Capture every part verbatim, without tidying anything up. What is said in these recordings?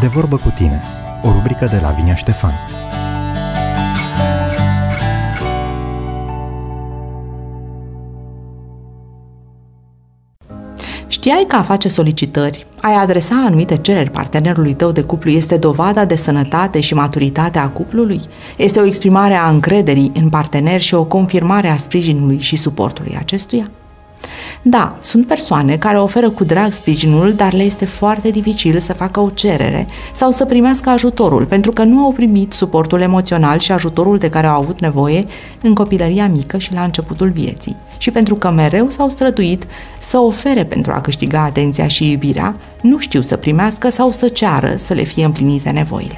De vorbă cu tine, o rubrică de Lavinia Ștefan. Știai că a face solicitări, a adresa anumite cereri partenerului tău de cuplu este dovada de sănătate și maturitate a cuplului? Este o exprimare a încrederii în partener și o confirmare a sprijinului și suportului acestuia? Da, sunt persoane care oferă cu drag sprijinul, dar le este foarte dificil să facă o cerere sau să primească ajutorul, pentru că nu au primit suportul emoțional și ajutorul de care au avut nevoie în copilăria mică și la începutul vieții, și pentru că mereu s-au străduit să ofere pentru a câștiga atenția și iubirea, nu știu să primească sau să ceară să le fie împlinite nevoile.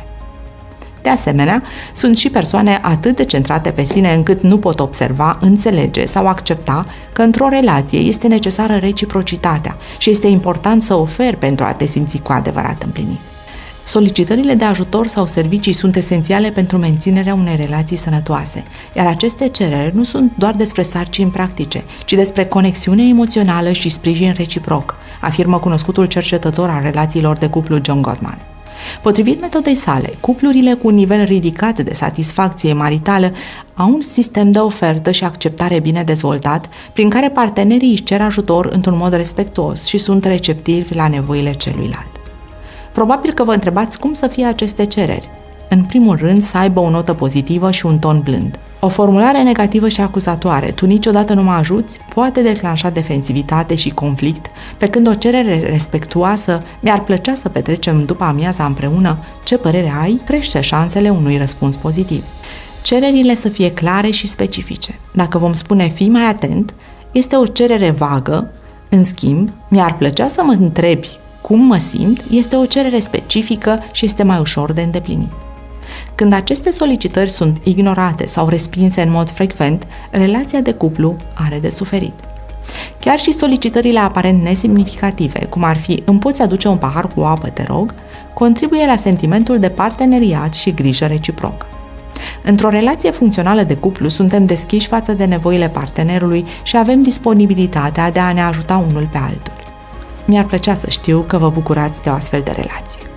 De asemenea, sunt și persoane atât de centrate pe sine încât nu pot observa, înțelege sau accepta că într-o relație este necesară reciprocitatea și este important să oferi pentru a te simți cu adevărat împlinit. Solicitările de ajutor sau servicii sunt esențiale pentru menținerea unei relații sănătoase, iar aceste cereri nu sunt doar despre sarcini practice, ci despre conexiune emoțională și sprijin reciproc, afirmă cunoscutul cercetător al relațiilor de cuplu John Gottman. Potrivit metodei sale, cuplurile cu un nivel ridicat de satisfacție maritală au un sistem de ofertă și acceptare bine dezvoltat, prin care partenerii își cer ajutor într-un mod respectuos și sunt receptivi la nevoile celuilalt. Probabil că vă întrebați cum să fie aceste cereri. În primul rând, să aibă o notă pozitivă și un ton blând. O formulare negativă și acuzatoare, tu niciodată nu mă ajuți, poate declanșa defensivitate și conflict, pe când o cerere respectuoasă, mi-ar plăcea să petrecem după amiaza împreună, ce părere ai, crește șansele unui răspuns pozitiv. Cererile să fie clare și specifice. Dacă vom spune fii mai atent, este o cerere vagă. În schimb, mi-ar plăcea să mă întrebi cum mă simt, este o cerere specifică și este mai ușor de îndeplinit. Când aceste solicitări sunt ignorate sau respinse în mod frecvent, relația de cuplu are de suferit. Chiar și solicitările aparent nesemnificative, cum ar fi îmi poți aduce un pahar cu apă, te rog, contribuie la sentimentul de parteneriat și grijă reciprocă. Într-o relație funcțională de cuplu suntem deschiși față de nevoile partenerului și avem disponibilitatea de a ne ajuta unul pe altul. Mi-ar plăcea să știu că vă bucurați de o astfel de relație.